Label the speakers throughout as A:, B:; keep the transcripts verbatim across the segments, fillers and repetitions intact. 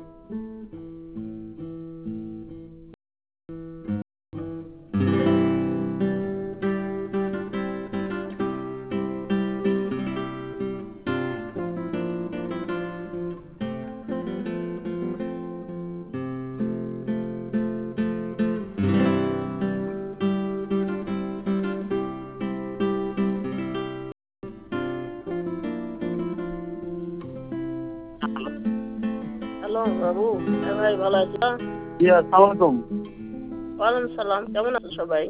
A: Hello বাবু, হ্যাঁ ভাই, ভালো আছো?
B: জি আসসালামাইকুম।
A: ওয়ালাইকুম সালাম। কেমন আছো সবাই?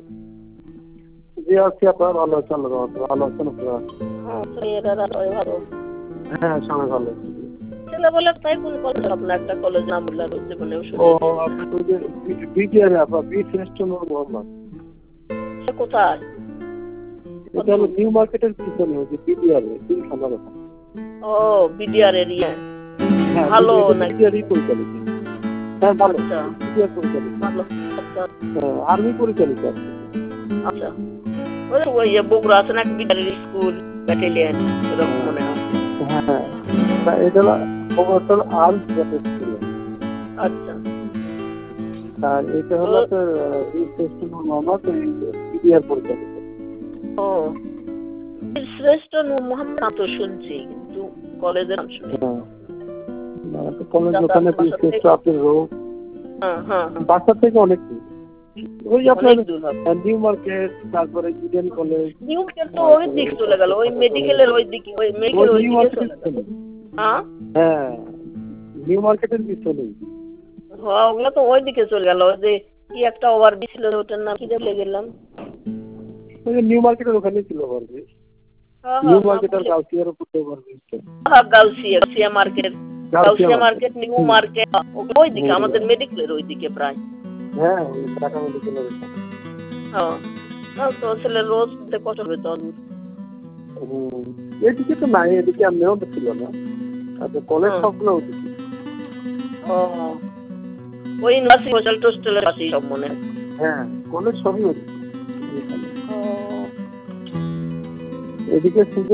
B: জি আছি, আপনারা ভালো আছেন? আল্লাহর রহমতে ভালো আছেন আপনারা?
A: হ্যাঁ, ছেলেরা সবাই ভালো।
B: হ্যাঁ, সবাই ভালো আছি।
A: ছেলে বলে তাই কোন কলেজ? আপনার একটা কলেজ নাম বললেন, জীবনে
B: ও
A: শুনি।
B: আপনার ওই যে বিটিআর আপনার বি শ্রেষ্ঠ নূর মোহাম্মদ।
A: সে কোথায়?
B: এটা হলো নিউ মার্কেটের পিছনে ওই যে বিটিআর তিনখানার ওখানে।
A: ও, বিডিআর এরিয়া।
B: হ্যাঁ,
A: ভালো নাকি?
B: বিটিআরই পরিচালিত। হ্যাঁ, ভালো।
A: আচ্ছা,
B: বিটিআর পরিচালিত।
A: ভালো। আচ্ছা
B: হ্যাঁ, আর্মি পরিচালিত আর কি।
A: আচ্ছা। ওই ওই যে বগুড়া আছে নাকি বিডিআর স্কুল ব্যাটালিয়ন, এরকম মনে হয়।
B: হ্যাঁ, তা এটা হলো প্রবর্তন আর্মস ব্যাটালিয়ন।
A: আচ্ছা।
B: আর এটা হলো আপনার বি শ্রেষ্ঠ নূর মোহাম্মদ বিটিআর পরিচালিত।
A: ও, শ্রেষ্ঠ নূর মোহাম্মদ নাম তো শুনছি, কিন্তু কলেজের নাম শুনি।
B: হ্যাঁ, কলেজ ওখানে বি শ্রেষ্ঠ আপনার রোড।
A: হ্যাঁ হ্যাঁ।
B: বাসা থেকে অনেক দূর। ওই আপনার
A: অনেক দূর হবে।
B: নিউ মার্কেট, তারপরে ইডেন কলেজ।
A: নিউ মার্কেট তো ওই দিক চলে গেল, ওই মেডিকেলের ওই দিকে, ওই মেডিকেল ওই
B: নিউ
A: দিকে
B: মার্কেটের
A: চলে গেল।
B: পিছনে।
A: হ্যাঁ
B: হ্যাঁ, নিউ মার্কেটের পিছনে।
A: হ্যাঁ, ওগুলো তো ওই দিকে চলে গেল। ওই যে কি একটা ওভার ব্রিজ ছিল, ওটার নাম কি ভুলে গেলাম।
B: ওই যে নিউ মার্কেটের ওখানে ছিল ওভারব্রিজ।
A: হ্যাঁ
B: নিউ
A: হ্যাঁ
B: মার্কেট আর গাউসিয়ার উপর ওভারব্রিজ।
A: হ্যাঁ, Gausia Gausia market, Gausia market, new market ওই দিকে, আমাদের মেডিকেলের ওই দিকে প্রায়।
B: হ্যাঁ, ওই ঢাকা মেডিকেলের ওখানে।
A: হ্যাঁ, তাও তো ছেলে রোজ যেতে কষ্ট হবে তো।
B: হুম, এদিকে তো নাই, এদিকে এমনিও তো ছিল না। আচ্ছা, কলেজ সবগুলো ওদিকে।
A: ও, ওই ইউনিভার্সিটি হোস্টেল টোস্টেলের পাশেই সব মনে হয়।
B: হ্যাঁ, কলেজ সবই ওদিকে।
A: ও,
B: এদিকে